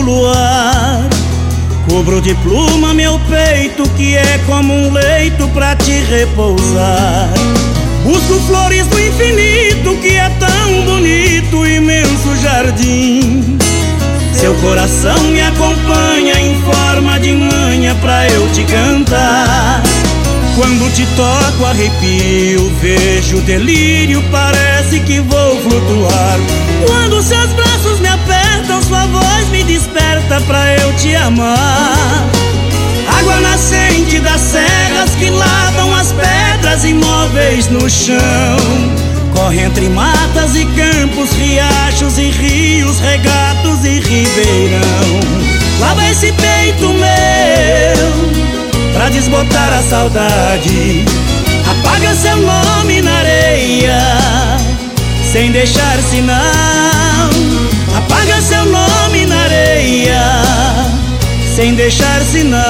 luar. Cubro de pluma meu peito, que é como um leito pra te repousar. Busco flores do infinito, que é tão bonito, imenso jardim. Seu coração me acompanha em forma de manha pra eu te cantar. Quando te toco arrepio, vejo delírio, parece que vou flutuar. Quando seus braços me apertam, sua voz me desperta pra eu te amar. Água nascente das serras que lavam as pedras imóveis no chão. Corre entre matas e campos, riachos e rios, regatos e ribeirão. Lava esse peito meu pra desbotar a saudade. Apaga seu nome na areia sem deixar sinal. Apaga seu nome na areia sem deixar sinal.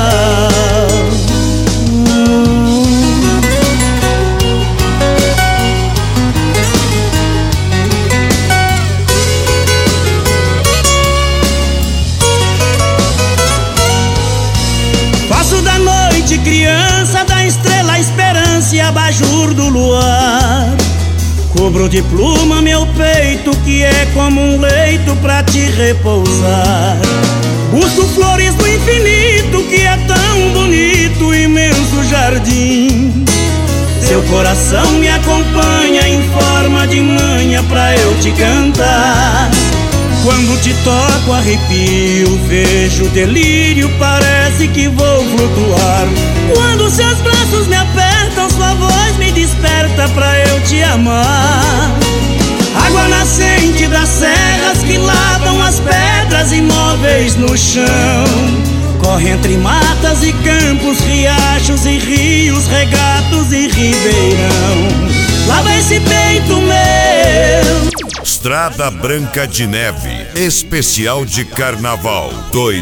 Faço da noite criança, da estrela a esperança e abajur do luar. Cubro de pluma meu peito, que é como um leito pra te repousar. Busco flores do infinito, que é tão bonito, imenso jardim. Seu coração me acompanha em forma de manha pra eu te cantar. Quando te toco arrepio, vejo delírio, parece que vou flutuar. Quando seus braços me apertam, sua voz me desperta pra eu te amar. Água nascente das serras que lavam as pedras imóveis no chão. Corre entre matas e campos, riachos e rios, regatos e ribeirão. Lava esse peito meu. Estrada Branca de Neve, especial de Carnaval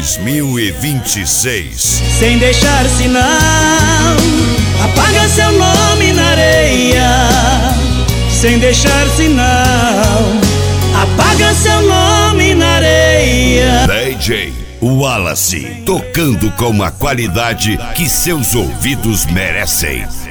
2026. Sem deixar sinal, apaga seu nome na areia. Sem deixar sinal, apaga seu nome na areia. DJ Wallace, tocando com a qualidade que seus ouvidos merecem.